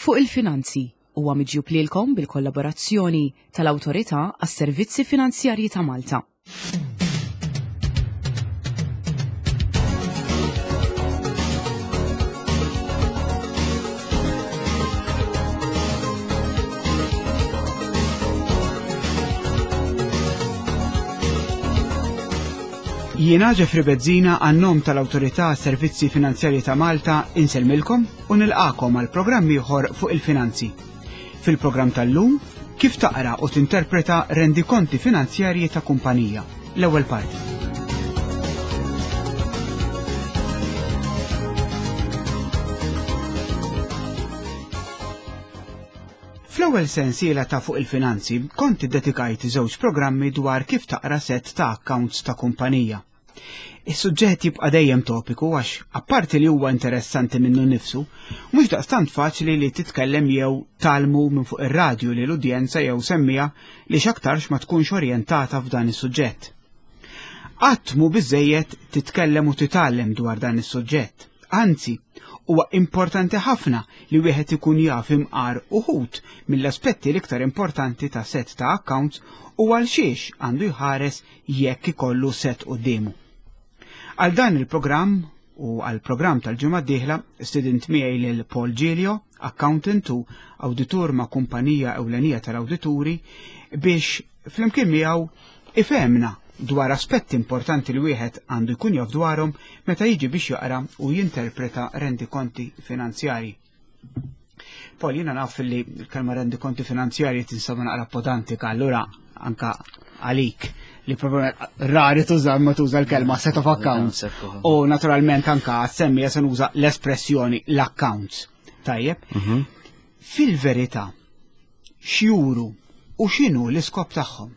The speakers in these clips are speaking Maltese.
fuq il-finanzi huwa miġjub lilkom bil-kollaborazzjoni tal-Awtorità għas-Servizzi Finanzjarji ta' Malta. Jiena Ġefri Bezzina għannom tal-Awtorità Servizzi Finanzjarji ta' Malta insellmilkom u nilqakom għal programm ieħor fuq il-finanzi. Fil-programm tal-lum, kif taqra u tinterpreta rendikonti finanzjarji ta' kumpanija. L-ewwel parti. Fl-ewwel sensiela ta' fuq il-finanzi kont iddedikajt żewġ programmi dwar kif taqra set ta' accounts ta' kumpanija. Is-suġġett jibqa' dejjem topiku għax apparti li huwa interessanti minnu nnifsu, mhux daqstant faċli li titkellem jew talmu minn fuq ir-radju lil udjenza jew semmija li x'aktarx ma tkunx orjentata f'dan is-suġġett. Qatt mhu biżejjed titkellem u titgħallem dwar dan is-suġġett. Anzi, huwa importanti ħafna li wieħed ikun jaf imqar uħud mill-aspetti l-iktar importanti ta' set ta' accounts u għal xiex għandu jħares jekk ikollu set qudiemu. Għal dan il-programm u għal programm tal-ġimgħa d-dieħla student miegħi lil Paul Giglio, accountant u awditur ma' kumpanija ewlenija tal-awdituri biex flimkien miegħu ifhemna dwar aspetti importanti li wieħed għandu jkun jaf dwarhom meta jiġi biex jaqra u jinterpreta rendikonti finanzjarji. Paul, jiena naf li l-kelma rendikonti finanzjarji tinsab naqra podantika, allura anka għalik li probabbilment rari tuża ma tuża l-kelma set of accounts u naturalment anka semmija se nuża l-espressjoni l-accounts. Tajjeb? Fil-verità x'juru u x'inhu l-iskop tagħhom?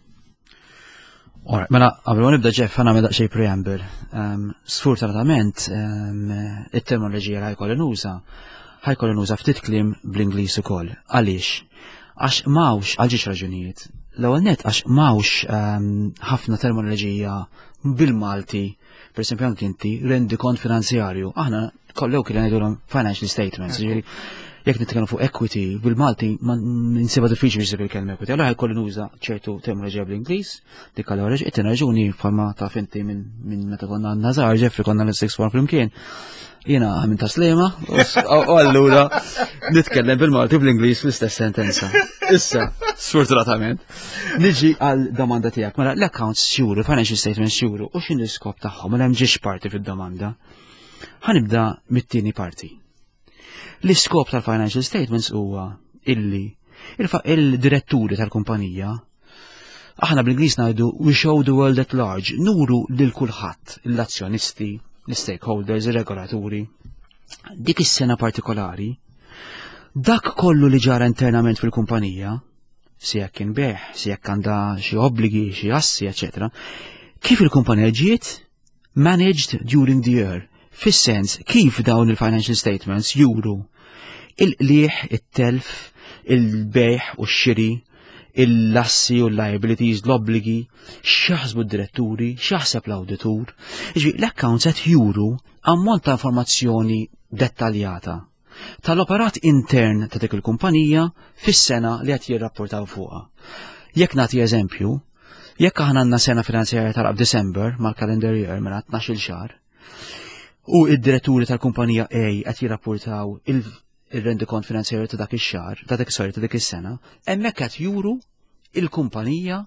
Mela, qabel ma nibda Jeff ħana daqsxejn preamble. Sfortunatament it-terminoloġija li ħajkolli nuża ftit kliem bl-Ingliż ukoll. Għaliex? Għax m'hawnx għal ġiex raġunijiet. L-ewwel nett għax m'hawnx ħafna terminoloġija bil-Malti, pereżempju anke inti rendikont finanzjarju. Aħna kollew kien ngħidulhom financial statements, jiġifieri jekk nitkellmu fuq equity bil-Malti ma ninsiba diffiċli biex il-kelma equity. Allura ħajkolli nuża ċertu terminoloġija bl-Ingliż, dik allura it-tieni raġuni bħalma taf inti minn meta konna għandna żgħar Ġefri konna l-six form flimkien. Jiena minn ta' slema u allura nitkellem bil-Malti bl-Ingliż fl-istess sentenza. Issa, sfortunatament, niġi għal domanda tiegħek. Mela l-accounts xjuru, financial statements xjuru, u x'inhu l-iskop tagħhom, mela hemm ġiex parti fid-domanda. Ħanibda mit-tieni parti. L-iskop tal-financial statements huwa illi il-diretturi tal-kumpanija aħna bl-Ingliż ngħidu we show the world at large, nuru lil kulħadd l-azzjonisti, l-stakeholders, il-regolaturi, dik is-sena partikolari, dak kollu li ġara internament fil-kumpanija, si jekk kien beħ, si jekk għandha xi obbligi, xi assi, eċetera, kif il-kumpanija ġiet managed during the year, fis-sens kif dawn il-financial statements juru il-qlieħ, it-telf, il-beħ u x-xiri, il-lassi u l-liabilities, l-obbligi, x'jaħsbu d-diretturi, x'jaħseb l-awditur. L-accounts qed juru ammont ta' informazzjoni dettaljata tal-operat intern ta' dik il-kumpanija fis-sena li qed jirrapportaw fuqha. Jekk nagħti eżempju, jekk aħna għandna sena finanzjarja tal December mal-calendar year mela 12-il xahar, u id-diretturi tal-kumpanija A qed jirrapportaw il-rendikont finanzjarju ta' dak ix-xahar, ta' dik is-sena, hemmhekk qed juru il-kumpanija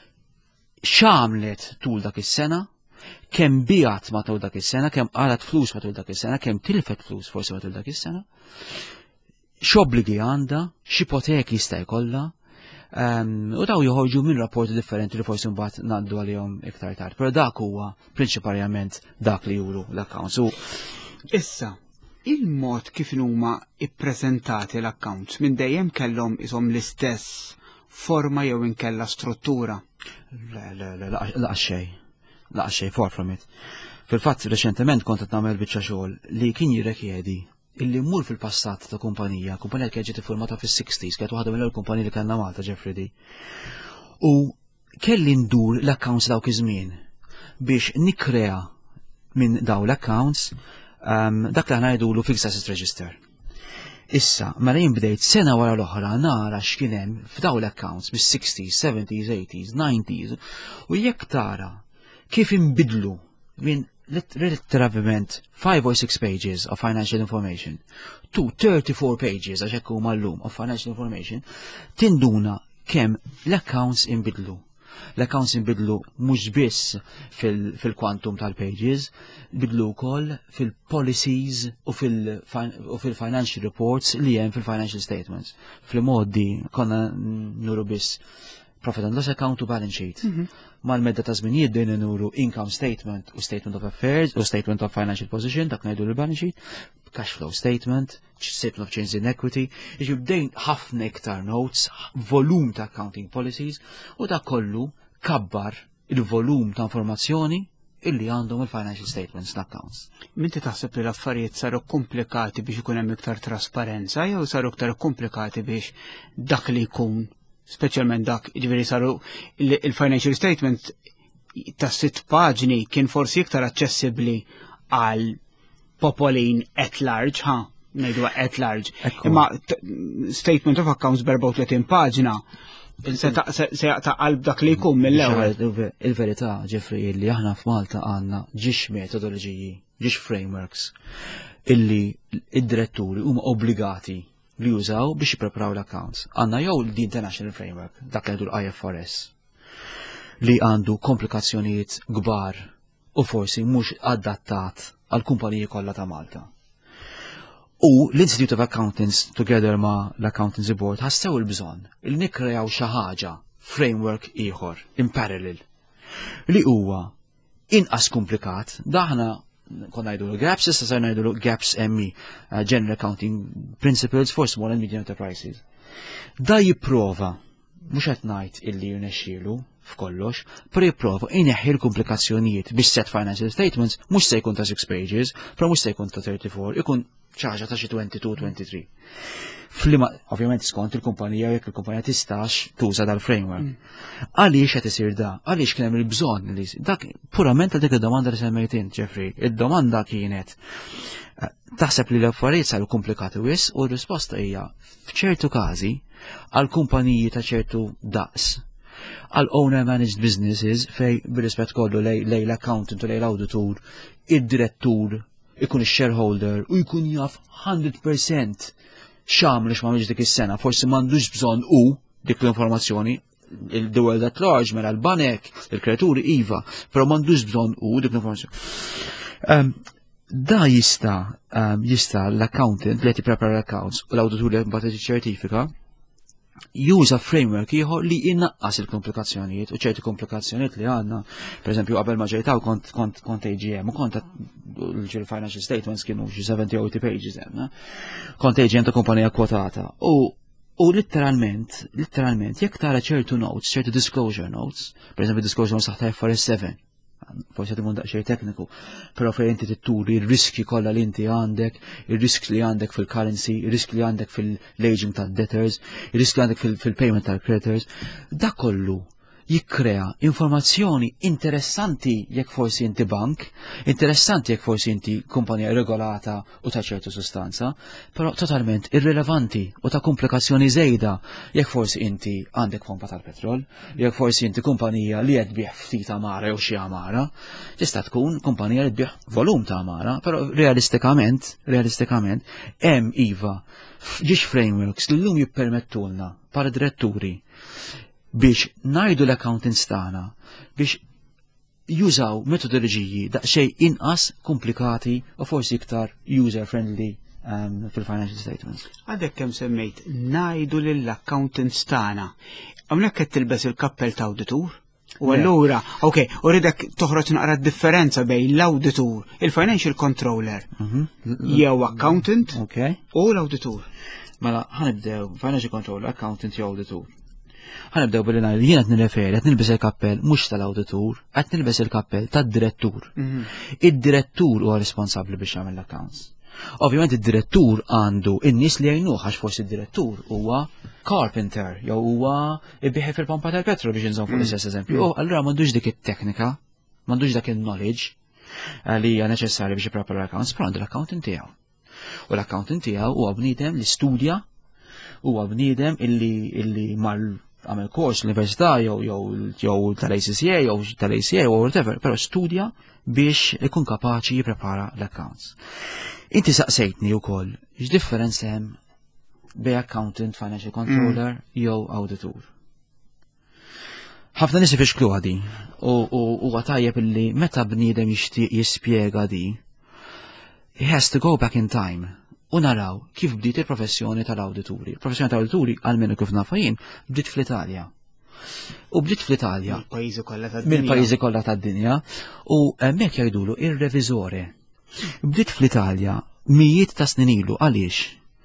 x'għamlet tul dak is-sena, kemm biegħat matul dak is-sena, kemm qalet flus matul dak is-sena, kemm tilfet flus forsi matul dak is-sena, x'obbligi għandha, x'ipoteki jista' jkollha, u daw joħorġu minn rapporti differenti li forsi mbagħad ngħaddu għalihom iktar tard. Però dak huwa prinċipalment dak li juru l-accounts. Issa, il-mod kif huma ippreżentati l-accounts minn dejjem kellhom ishom l-istess forma jew inkella struttura? Laqgħa xejn, far from it. Fil-fatt reċentement kont qed nagħmel biċċa xogħol li kien jirrikjedi illi mmur fil-passat ta' kumpanija li kienet ġiet iffurmata fis-60s, kienet waħda mill-ewwel kumpaniji li kellna Malta, Ġefri. U kelli ndur l-accounts dawk iż-żmien biex nikkrea minn daw l-accounts dak li ħana jgħidulu fixed asset register. Issa, mela jien bdejt sena wara l-oħra nara x'kien hemm f'dawn l-accounts bis-60s, 70s, 80s, 90s u jekk tara kif inbidlu minn literalment 5 or 6 pages of financial information to 34 pages għax hekk huma llum of financial information, tinduna kemm l-accounts inbidlu. L-accounts inbidlu mhux biss fil-kwantum tal-pages, bidlu wkoll fil-policies u fil-financial reports li hemm fil-financial statements. Fl-modi konna nuru biss profit and loss account u balance sheet. Mal-medda ta' żminijiet dejna nuru income statement u statement of affairs u statement of financial position, dak ngħidu l-balance sheet, cash flow statement, statement of change in equity, bdejn ħafna iktar notes, volum ta' accounting policies u dak kollu kabbar il-volum ta' informazzjoni illi għandhom il-financial statements l-accounts. Minti taħseb li l-affarijiet saru komplikati biex ikun hemm iktar trasparenza jew saru iktar komplikati biex dak li jkun speċjalment dak, ġifieri saru il-financial statement ta' 6 paġni kien forsi iktar aċċessibbli għal popolin at large, ngħidu at large. Imma statement of accounts b'34 paġna se jaqta' qalb dak li jkun mill-ewwel. Il-verità, Ġefri, illi aħna f'Malta għandna ġiex metodoloġiji, ġiex frameworks illi id-diretturi huma obbligati li jużaw biex jippreparaw l-accounts. Għandna jew l-International Framework, dak li għandu l-IFRS, li għandu komplikazzjonijiet kbar u forsi mhux adattat għal kumpaniji kollha ta' Malta. U l-Institute of Accountants, together ma' l-Accountancy Board, ħassew il-bżonn li nikkreaw xi ħaġa, framework ieħor, in parallel, li huwa inqas komplikat, daħna konna ngħidu GAPS, issa sar ngħidu GAPS ME, General Accounting Principles for Small and Medium Enterprises. Da jipprova, mhux qed ngħid illi jirnexxielu f'kollox, però jipprova ineħħi l-komplikazzjonijiet biex set financial statements mhux se jkun ta' 6 pages, però mhux se jkun ta' 34, ikun ċaġa ta' xi 22-23. Flima, ovvjament skont il-kumpanija jekk il-kumpanija tistax tuża dal-framework. Għaliex qed isir da? Għaliex kien hemm il-bżonn li dak purament għal dik id-domanda li semmejt int, Ġefri. Id-domanda kienet taħseb li l-affarijiet saru komplikati wis u r-risposta hija f'ċertu każi għal kumpaniji ta' ċertu daqs għal owner managed businesses fej bir-rispett kollu lej l-accountant u lej l-auditur, id-direttur ikun ix-shareholder u jkun jaf 100% x'għamel x'm'għamilx dik is-sena, forsi m'għandux bżonn dik l-informazzjoni, the world at large, mela l-banek, il-kreaturi iva, però m'għandux bżonn dik l-informazzjoni. Da jista' l-accountant li qed jipprepara l-accounts u l-awditur li mbagħad jiċċertifika juża framework ieħor li innaqqas il-komplikazzjonijiet u ċerti komplikazzjonijiet li għandna, pereżempju qabel ma ġejtaw kont AGM u kont il-financial statements kienu xi 70 pages hemm, kont AGM ta' kumpanija kwotata u literalment jekk tara ċertu notes, ċertu disclosure notes, pereżempju disclosure notes taħt IFRS 7, forse għati mun daqxej tekniku, pero fej inti titturi il-riski kolla li inti għandek, il-risk li għandek fil-currency, il-risk li għandek fil-aging tal-debtors, il-risk li għandek fil-payment tal-creditors, da kollu jikkrea informazzjoni interessanti jekk forsi inti bank, interessanti jekk forsi inti kumpanija regolata u ta' ċertu sustanza, però totalment irrelevanti u ta' komplikazzjoni żejda jekk forsi inti għandek pompa tal-petrol, jekk forsi inti kumpanija li qed bieħ ftit amara jew xi amara, tista' tkun kumpanija li tbieħ volum ta' amara, però realistikament hemm iva ġiex frameworks li llum jippermettulna para diretturi biex najdu l-accountants tagħna biex jużaw metodoloġiji daqsxejn inqas komplikati u forsi iktar user-friendly fil-financial statements. Għadek kemm semmejt najdu lill-accountants tagħna. Hawnhekk qed tilbes il-kappell ta' awditur? U allura, u ridek toħroġ naqra differenza bejn l-awditur, il-financial controller, jew accountant u l-awditur. Mela ħanibdew financial controller, accountant jew auditur. Ħanibdew billi ngħid jien qed nirreferi qed nilbes il-kappell mhux tal-awditur, qed nilbes il-kappell tad-direttur. Id-direttur huwa responsabbli biex jagħmel l-accounts. Ovvjament id-direttur għandu in-nies li jgħinuh għax forsi id-direttur huwa carpenter jew huwa ibbiħi fil-pompa tal-petrol biex inżomm fuq l-istess eżempju. Allura m'għandux dik it-teknika, m'għandux dak il-knowledge li hija neċessarja biex jipprepara l-accounts, però għandu l-accountant tiegħu. U l-accountant tiegħu huwa bniedem li studja, huwa bniedem illi għamel kors l-università jew tal-ACCA jew tal-ACA jew whatever, però studja biex ikun kapaċi jipprepara l-accounts. Inti saqsejtni wkoll x'differenza hemm bej accountant, financial controller jew auditor. Ħafna nies ifixkluha di u tajjeb illi meta bniedem jixtieq jispjega di, he has to go back in time u naraw kif bdiet il-professjoni tal-awdituri. Il-professjoni tal-awdituri għalmenu kif nafa jien bdiet fl-Italja. U bdiet fl-Italja mill-pajjiżi kollha tad-dinja u hemmhekk jgħidulu ir-reviżore. Bdiet fl-Italja mijiet ta' snin ilu għaliex?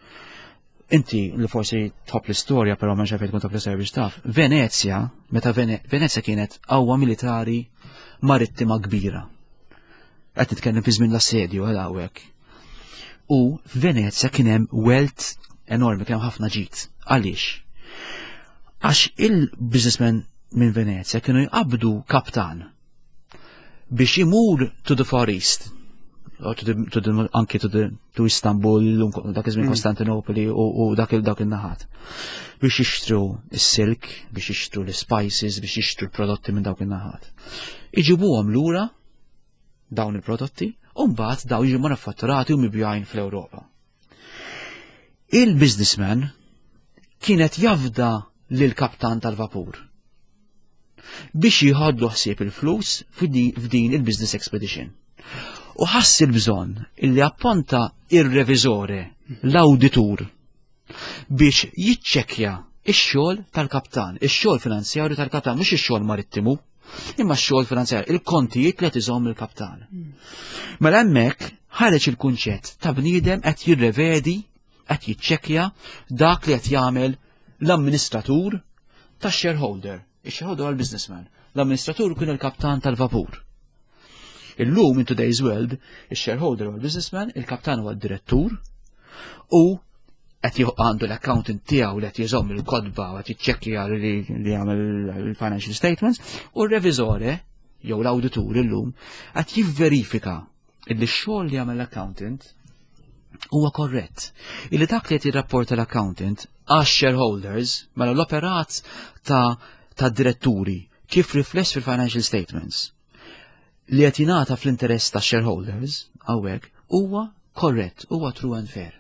Inti li forsi tħobb l-istorja però ma xafejt tkun tħobb l-service taf. Venezia, meta Venezia kienet qawwa militari marittima kbira. Qed nitkellem fi żmien l-assedju għal hawnhekk. U Venezia kien hemm wealth enormi, kien hemm ħafna ġid. Għaliex? Għax il-businessmen minn Venezia kienu jqabdu kaptan biex imur to the Far East. Anki to Istanbul, dak iż-żmien Konstantinopoli u dak il-naħat. Biex jixtru s-silk, biex jixtru l-spices, biex jixtru l-prodotti minn dawk il-naħat. Iġibuhom lura dawn il-prodotti u mbagħad daw jiġu manifatturati u mibjajn fl-Ewropa. Il-businessman kienet jafda lill-kaptan tal-vapur biex jieħodlu ħsieb il-flus f'din il-business expedition. U ħass il-bżonn illi apponta ir-reviżore l-awditur biex jiċċekkja ix-xogħol tal-kaptan, ix-xogħol finanzjarju tal-kaptan, mhux ix-xogħol marittimu, imma x-xogħol finanzjarju, il-kontijiet li qed iżomm il-kaptan. Mela hemmhekk ħareġ il-kunċett ta' bniedem qed jirrevedi, qed jiċċekkja dak li qed jagħmel l-amministratur tax-shareholder. Ix-shareholder għal businessman. L-amministratur kien il-kaptan tal-vapur. Illum in today's world, il-shareholder u l-businessman, il-kaptan u l-direttur, u qed għandu l-accountant tiegħu li qed jżomm il-kodba u qed jiċċekkja li jagħmel il-financial statements, u r-reviżore jew l-awditur illum qed jivverifika li x-xogħol li jagħmel l-accountant huwa korrett. Illi dak li qed jirrapporta l-accountant għax shareholders mela l-operat ta' diretturi kif rifless fil-financial statements li qed jingħata fl-interess ta' shareholders hawnhekk huwa korrett, huwa true and fair.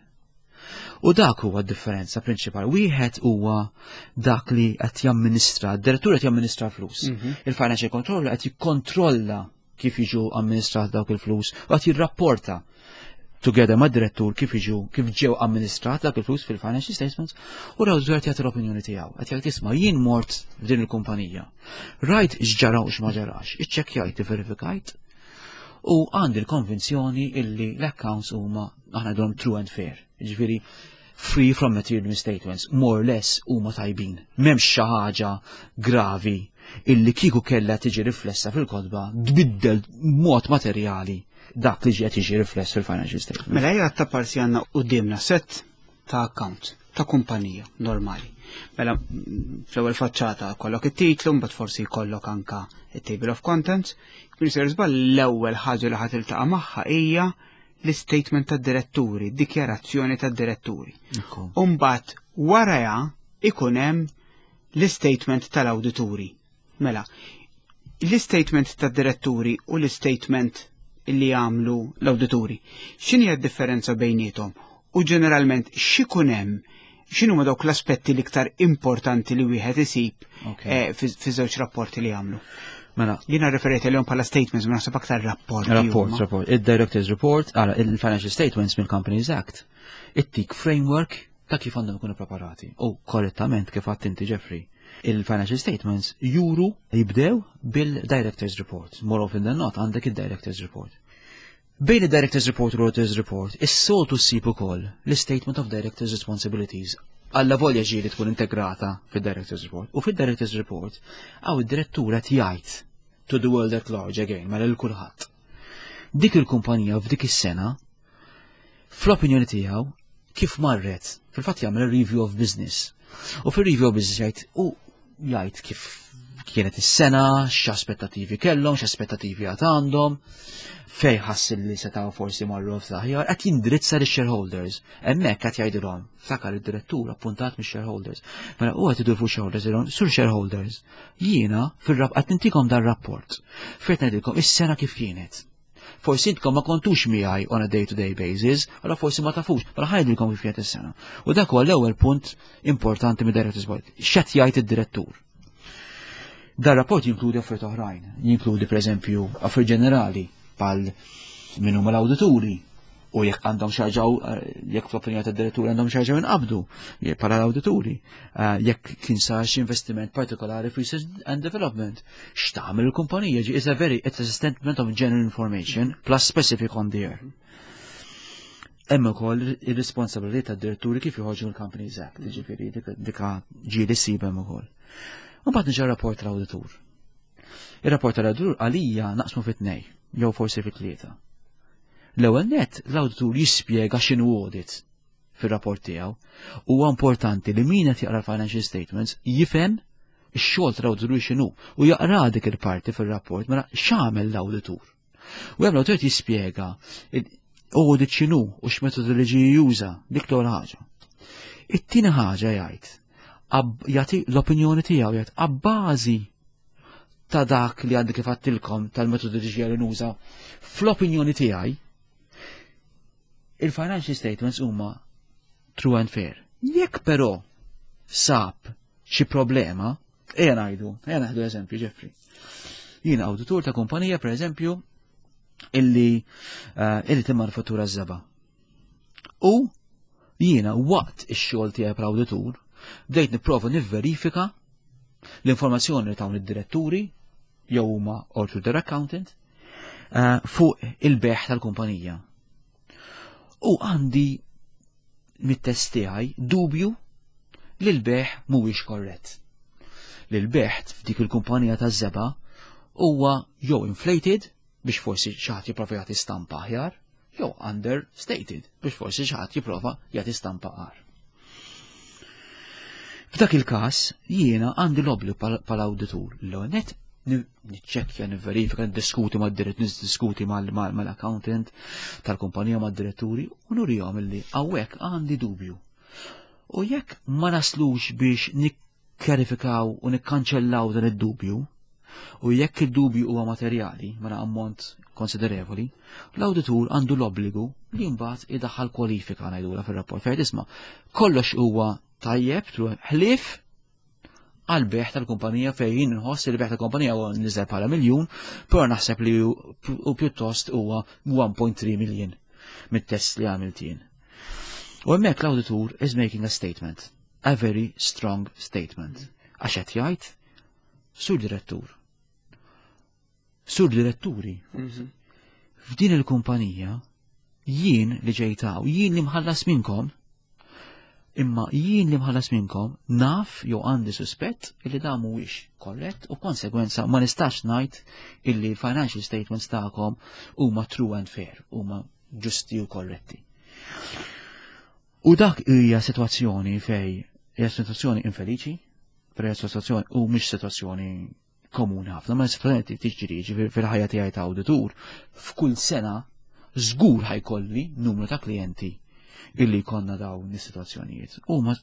U dak huwa d-differenza prinċipali. Wieħed huwa dak li qed jamministra, d-direttur qed jamministra flus. Il-financial controller qed jikkontrolla kif jiġu amministrat dawk il-flus u qed jirrapporta together ma' direttur kif ġew amministrat dak il-flus fil-financial statements u l-awditur qed jagħti l-opinjoni tiegħu. Qed jgħid isma' jien mort f'din il-kumpanija. Rajt x'ġara u x'ma ġarax, iċċekkjajt, verifikajt u għandi l-konvinzjoni illi l-accounts huma aħna dom true and fair. Ġifieri free from material misstatements, more or less huma tajbin. M'hemmx xi ħaġa gravi illi kieku kellha tiġi riflessa fil-kodba tbiddel mod materjali dak li ġiet jiġi rifless fil-financial statement. Mela jgħat ta' parsi għandna qudiemna set ta' account ta' kumpanija normali. Mela fl-ewwel faċċata kollok it-titlu, mbagħad forsi jkollok anka it-table of contents. Minister żball l-ewwel ħaġa li ħadd iltaqa' magħha hija l-istatement tad-diretturi, dikjarazzjoni tad-diretturi. U mbagħad warajha ikun hemm l-istatement tal-awdituri. Mela, l-istatement tad-diretturi u l-istatement illi jagħmlu l-awdituri. X'inhi d-differenza bejniethom? U ġeneralment x'ikun hemm, x'inhuma dawk l-aspetti l-iktar importanti li wieħed isib fi żewġ rapporti li jagħmlu? Mela, jiena referejt lehom bħala statements ma naħseb aktar rapporti. Rapport. Il-Director's Report, il-Financial Statements mill-Companies Act, ittik framework ta' kif għandhom ikunu preparati. U korrettament kif għadt inti Jeffrey. Il-Financial Statements juru jibdew bil-Director's Report. More often than not għandek il-Director's Report. Bejn il-Director's Report u l-Auditor's Report, is-soltu ssib ukoll l-Statement of Director's Responsibilities. Alla volja ġieli tkun integrata fil-Director's Report. U fil-Director's Report għaw id-direttura tjajt to the world at large again, mela l-kulħadd. Dik il-kumpanija f'dik is-sena, fl-opinjoni tiegħu, kif marret, fil-fatt jagħmel review of business. U fil-review of business jgħid kif kienet is-sena, x'aspettativi kellhom, x'aspettativi għad għandhom, fej ħassil li setaw forsi marru f'taħjar, qed jindirizza lix-shareholders. Hemmhekk qed jgħidilhom, fakar id-direttur appuntat mix-shareholders. Mela huwa qed idur fuq shareholders ilhom, sur shareholders, jiena qed nintikom dan rapport. Fejn ngħidilkom is-sena kif kienet. Forsi intkom ma kontux miegħi on a day-to-day basis, allora forsi ma tafux, mela ħajdilkom kif kienet is-sena. U dak huwa l-ewwel punt importanti mid-Directors Board. X'qed jgħid id-direttur. Dan rapport jinkludi affarijiet oħrajn, jinkludi pereżempju affarijiet ġenerali bħal min huma l-awdituri u jekk għandhom xarġaw, jekk fl-opinjoni tad-direttur għandhom xarġaw inqabdu bħala l-awdituri, jekk kien sar xi investiment partikolari fi research and development, x'tagħmel il-kumpanija ġi it's a statement of general information plus specific on the air. Hemm ukoll ir-responsabilità tad-diretturi kif joħorġu l-Companies Act, jiġifieri dika ġieli ssib hemm ukoll. U mbagħad niġi rapport tal-awditur. Ir-rapport tal-awditur għalija naqsmu fit-tnejn, jew forsi fit-tlieta. L-ewwel nett l-awditur jispjega x'inhu audit fir-rapport tiegħu. Huwa importanti li min qed jaqra l-financial statements jifhem ix-xogħol tal-awditur x'inhu u jaqra dik il-parti fir-rapport mela x'għamel l-awditur. U hemm l-awditur jispjega audit x'inhu u x'metodoloġiji juża dik l-ewwel ħaġa. It-tieni ħaġa jgħid jagħti l-opinjoni tiegħu jgħid abbażi ta' dak li għandi kif għattilkom tal-metodoloġija li nuża, fl-opinjoni tiegħi il-financial statements huma true and fair. Jekk però sab xi problema, ngħidu eżempju Jeffrey. Jiena awditur ta' kumpanija pereżempju illi timmanufattura ż-żeba. U jiena waqt ix-xogħol tiegħi bħall-awditur bdejt nipprova nivverifika l-informazzjoni li tawn id-diretturi jew huma or through their accountant fuq il-beħ tal-kumpanija. U għandi mit-test tiegħi dubju li l-beħ mhuwiex korrett. Li l-beħ f'dik il-kumpanija taż-żeba huwa jew inflated biex forsi xi ħadd jipprova jagħti stampa aħjar, jew understated biex forsi xi ħadd jipprova jagħti stampa aħjar. F'dak il-każ jiena għandi l-obbligu bħall-awditur l-onet niċċekkja, nivverifika, niddiskuti mal-accountant tal-kumpanija mad-diretturi u nurihom illi hawnhekk għandi dubju. U jekk ma naslux biex nikkjarifikaw u nikkanċellaw dan id-dubju, u jekk id-dubju huwa materjali mela ammont konsiderevoli, l-awditur għandu l-obbligu li mbagħad idaħħal kwalifika ngħidula fir-rapport fejn isma' kollox huwa tajjeb ħlief għal beħ tal-kumpanija fejn inħoss il-beħ tal-kumpanija huwa niżel bħala miljun, però naħseb li u pjuttost huwa 1.3 miljun mit-test li għamilt jien. U hemmhekk l-awditur is making a statement, a very strong statement. Għax qed jgħid sur direttur. Sur diretturi. F'din il-kumpanija jien li ġejtaw, jien li mħallas minnkom, imma jien li mħallas minnkom naf jew għandi suspett illi dan mhuwiex korrett u konsegwenza ma nistax ngħid illi financial statements tagħkom huma true and fair, huma ġusti u korretti. U dak hija sitwazzjoni fej hija sitwazzjoni infeliċi, per sitwazzjoni u mhix sitwazzjoni komuni ħafna, ma sitwazzjoni tiġri fil-ħajja tiegħi ta' awditur f'kull sena żgur ħajkolli numru ta' klijenti illi konna dawn is-sitwazzjonijiet.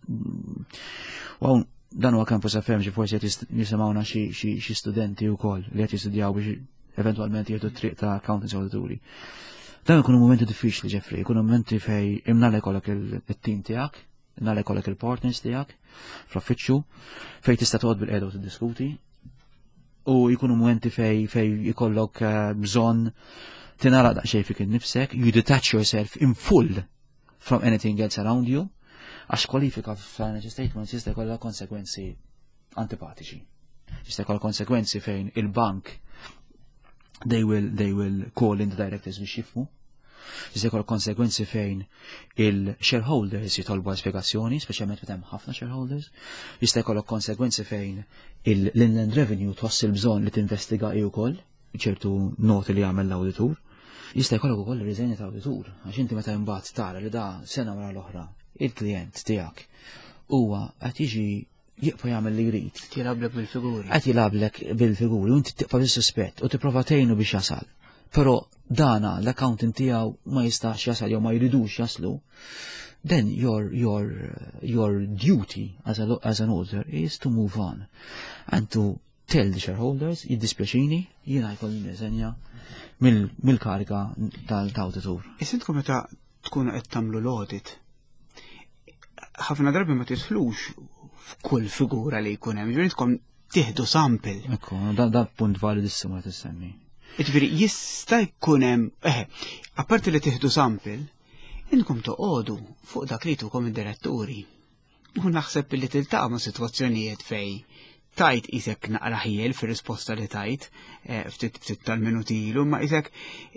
Dan huwa campus FM xi forsi qed jisimgħuna xi studenti wkoll li qed jistudjaw biex eventwalment jieħdu triq ta' accountants awdituri. Dan ikunu momenti diffiċli Jeffrey, ikunu momenti fej imnalek kollek il-team tiegħek, imnalek kollek il-partners tiegħek fl-uffiċċju, fej tista' toqgħod bil-qiegħda u tiddiskuti. U jkunu momenti fej ikollok bżonn tingħalaq daqsxejn fik innifsek, you detach yourself in full from anything else around you, għax kwalifika financial statements jista' jkollha konsekwenzi antipatiċi. Jista' jkollha konsekwenzi fejn il-bank they will call in the directors biex jifhmu. Jista' jkollha konsekwenzi fejn il-shareholders jitolbu spjegazzjoni, speċjalment meta hemm ħafna shareholders. Jista' jkollha konsekwenzi fejn l-inland revenue tħoss il-bżonn li tinvestiga wkoll ċertu noti li jagħmel l-awditur. Jista' jkollok ukoll riżenja ta' awditur, għax inti meta imbagħad tara li da sena wara l-oħra il-klijent tiegħek huwa qed jiġi jiqpa jagħmel li jrid. Tilablek bil-figuri. Qed jilablek bil-figuri u inti tiqpa' bis-suspett u tipprova tgħinu biex jasal. Però dana l-accountant tiegħu ma jistax jasal jew ma jridux jaslu, then your duty as an auditor is to move on and to tell the shareholders jiddispjaċini jiena jkolli niżenja mill-kariga tal-awditur. Isintkom meta tkunu qed tagħmlu l-audit, ħafna drabi ma tidħlux f'kull figura li jkun hemm, ġifieri tieħdu sample. Ekku, da punt validissimo qed issemmi. Ġifieri jista' jkun hemm, apparti li tieħdu sample, inkom toqgħodu fuq dak li tukom id-diretturi. U naħseb li tiltaqa' ma' sitwazzjonijiet fej tajt isek naqra ħiel fir-risposta li tajt ftit tal-minuti ilu, ma isek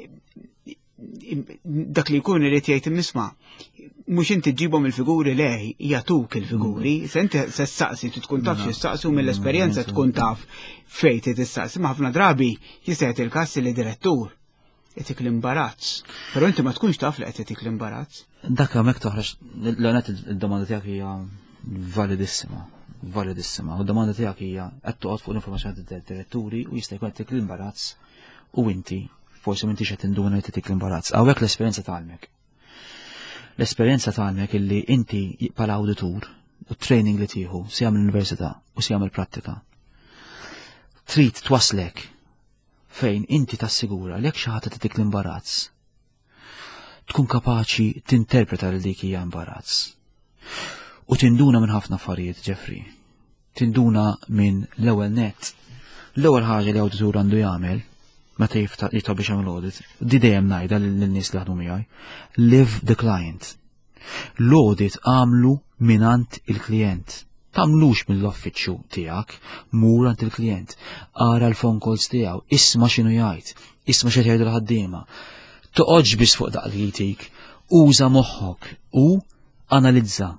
dak li jkun irid jgħid immisma' mhux inti ġibhom il-figuri lej jagħtuk il-figuri, se inti se ssaqsi tkun taf x'issaqsi u mill-esperjenza tkun taf fejn tistaqsi, ma ħafna drabi jista' jagħti il-każ li direttur etik l-imbarazz. Però inti ma tkunx taf li qed etik l-imbarazz. Dak hemmhekk toħroġ l-għanet id-domanda tiegħek hija validissima. U d-domanda tiegħek hija qed toqgħod fuq l-informazzjoni tad-diretturi u jista' jkun etik l-imbarazz u inti forsi m'intix qed tinduna li etik l-imbarazz. Hawnhekk l-esperjenza tagħmek. L-esperjenza tagħmek illi inti bħala awditur u training li tieħu si jagħmel l-università u si jagħmel prattika. Trid twaslek fejn inti tassigura li jekk xi ħadd titik l-imbarazz tkun kapaċi tinterpreta li dik hija imbarazz. U tinduna minn ħafna affarijiet, Jeffrey. Tinduna minn l-ewwel net. L-ewwel ħaġa li awditur għandu jagħmel meta jitlob biex jagħmel audit, di dejjem ngħidha lin-nies li jaħdmu miegħi, live the client. L-audit għamlu minant il-klient. Tamlux mill-offiċċju tiegħek, mur għand il-klient, ara l-phone calls tiegħu, isma' x'inhu jgħid, isma' x'qed jgħidu l-ħaddiema. Toqgħodx biss fuq dak li jtik, uża moħħok u analizza.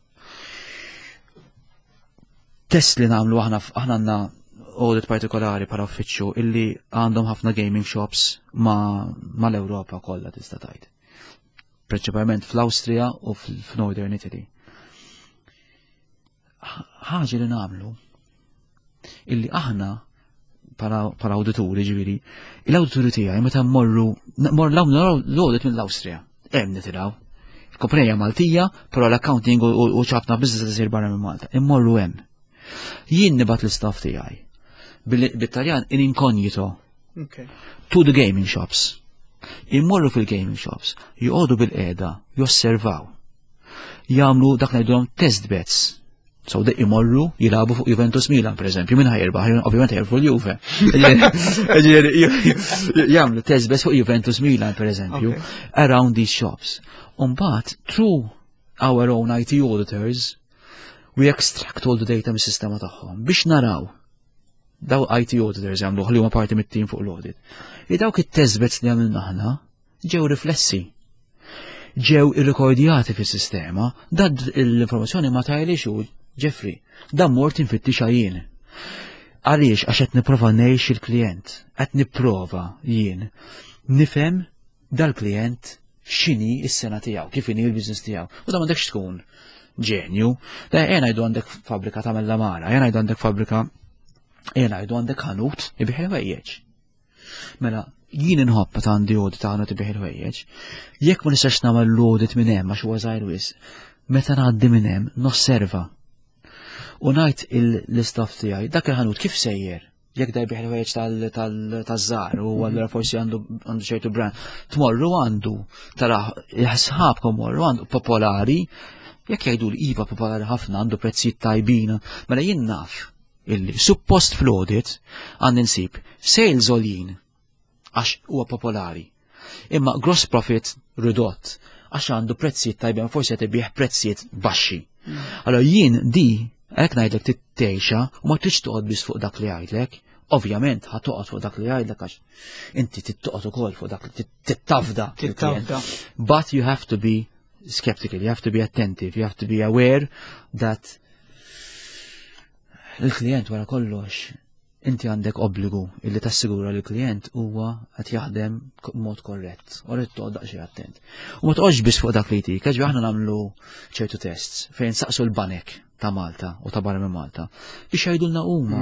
Test li nagħmlu aħna għandna audit partikolari bħala uffiċċju illi għandhom ħafna gaming shops mal-Ewropa kollha tista' tgħid. Prinċipalment fl-Awstrija u f'Northern Italy. Ħaġa li nagħmlu illi aħna bħala awdituri ġifieri, l-awdituri tiegħi meta mmorru l-audit mill-Awstrija, hemm nitilgħu. Il-kumpanija Maltija, però l-accounting u ċafna business isir barra minn Malta. Immorru hemm. Jien nibgħat l-istaff tiegħi bit-Taljan in incognito to the gaming shops. Immorru fil-gaming shops, joqogħdu bil-qiegħda, josservaw. Jagħmlu dak ngħidulhom test bets. So da imorru jilabu fuq Juventus Milan, per eżempju, minn ħajrbaħ, ovvijament ħajrfu l-Juve. Jamlu test bets fuq Juventus Milan, per eżempju, around these shops. Umbat, through our own IT auditors, we extract all the data mis-sistema tagħhom biex naraw. Daw IT auditors jamlu li huma parti mit-tim fuq l-audit. Dawk it-test bets li għamilna aħna ġew riflessi. Ġew irrekordjati fis-sistema, dad l-informazzjoni ma tajlix u Jeffrey, dan mort infittix jien. Għaliex għax qed nipprova ngħix il-klient, qed nipprova jien nifhem dal-klient x'inhi s-sena tiegħu, kif inhi l-business tiegħu. U da m'għandekx tkun ġenju. Jien ngħidu għandek fabbrika tagħmel l-amara, jien ngħidu għandek fabbrika, jien ngħidu għandek ħanut ibih il-ħwejjeġ. Mela, jien inħobb meta għandi audit ħanut ibih il-ħwejjeġ, jekk ma nistax nagħmel l-audit minn hemm għax huwa żgħir wisq, meta ngħaddi minn hemm nosserva. U ngħid l-istaff tiegħi dak il-ħanut kif sejjer, jekk dajbih il-ħwejjeġ taż-żgħar u allura forsi għandu ċertu brand. Tmorru għandu tara sħabkom morru għandu popolari, jekk jgħidu li iva popolari ħafna għandu prezzijiet tajbin, mela jien naf illi suppost fl-audit għandi nsib sales għoljin għax huwa popolari. Imma gross profit ridott għax għandu prezzijiet tajbin forsi qed ibih prezzijiet baxxi. Allora jien di għek ngħidlek tittejxa u ma tridx toqgħod biss fuq dak li għajdlek, ovvjament ħa toqgħod fuq dak li għajdlek għax inti tittoqgħod ukoll fuq dak li tittafda. But you have to be skeptical, you have to be attentive, you have to be aware that il-klient wara kollox inti għandek obbligu illi tassigura li l-klient huwa qed jaħdem b'mod korrett, u rrid toqgħod daqsxejn attent. U ma toqgħodx biss fuq dak li jtik, għax aħna nagħmlu ċertu tests fejn saqsu l-banek ta' Malta u ta' barra minn Malta biex jgħidulna huma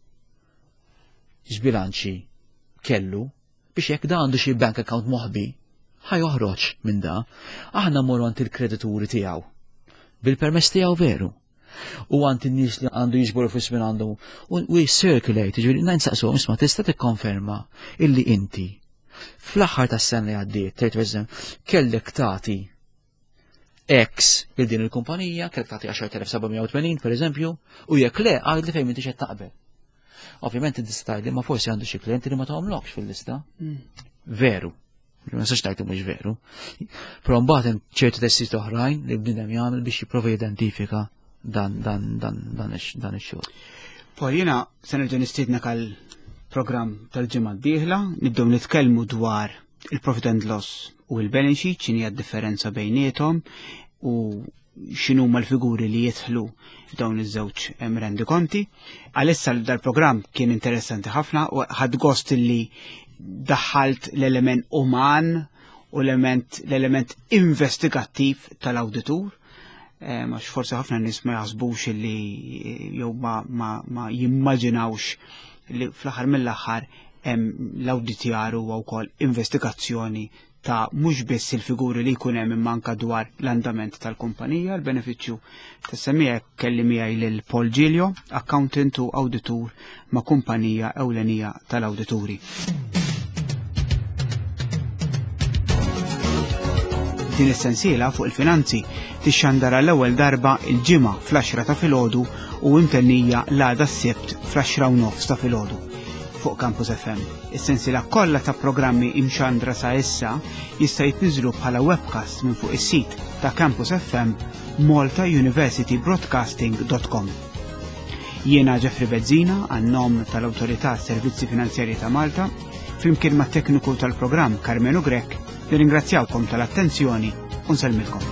x'bilanċi kellu biex jekk da għandu xi bank account moħbi ħajoħroġ minn da, aħna mmorru għand il-kredituri tiegħu bil-permess tiegħu veru. U għant n-nis li għandu jiġboru fis minn għandu u jcirculate, ġviri najnsaqsu, isma tista tikkonferma illi inti fl-axħar tas sen li għaddiet, tgħid eżem, kellek tagħti X il din il-kumpanija, kellek tagħti 10,780 per eżempju, u jekk le għad li fejn inti xed taqbel. Ovvjament id-tista' li ma forsi għandu xi klienti li ma tagħmlokx fil-lista. Veru. Ma sax tajtu mhux veru. Però mbagħad hemm ċertu testijiet oħrajn li bniedem jagħmel biex jipprova jidentifika dan ix-xogħol. Poi jiena se nerġa' nistiednek għal programm tal-ġimgħa d-dieħla, nibdew nitkellmu dwar il-profit and loss u l-balance sheet, x'inhi d-differenza bejniethom u x'inhu huma l-figuri li jidħlu f'dawn iż-żewġ rendikonti. Għalissa dal-programm kien interessanti ħafna u ħadd gost li daħħalt l-element uman u l-element investigattiv tal-awditur. Għax forse ħafna nies ma jaħsbux li jew ma jimmaġinawx li fl-aħħar mill-aħħar l-awditjar huwa wkoll investigazzjoni ta' mhux biss il-figuri li jkun hemm imma anke dwar l-andament tal-kumpanija, l-benefiċċju tas-semmija kelli miegħi lil Paul Giglio, accountant u awditur ma' kumpanija ewlenija tal-awdituri. Din is-sensiela fuq il-finanzi tixxandara l-ewwel darba il-ġimgħa fl-10 ta' filgħodu u imtennija l-għada s-sibt fl-10:09 ta' filgħodu fuq Campus FM. Is-sensiela kollha ta' programmi imxandra sa' issa jista' jitniżlu bħala webcast minn fuq is-sit ta' Campus FM maltauniversitybroadcasting.com. Jiena Ġeffri Bezzina għan-nom tal-Awtorità Servizzi Finanzjarji ta' Malta flimkien mat-tekniku tal-programm Carmenu Grek nirringrazzjawkom tal-attenzjoni u nsellmilkom.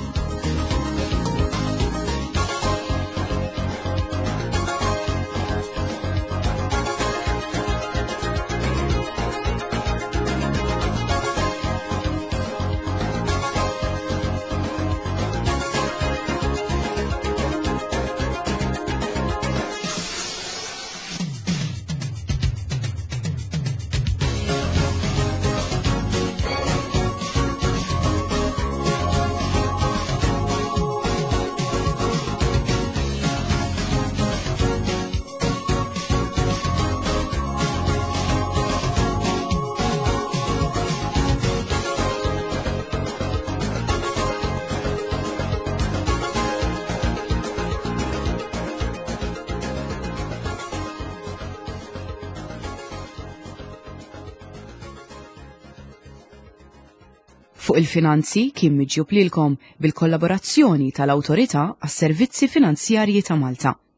Fuq il-finanzi kien miġjub lilkom bil-kollaborazzjoni tal-Awtorità għas-Servizzi Finanzjarji ta' Malta.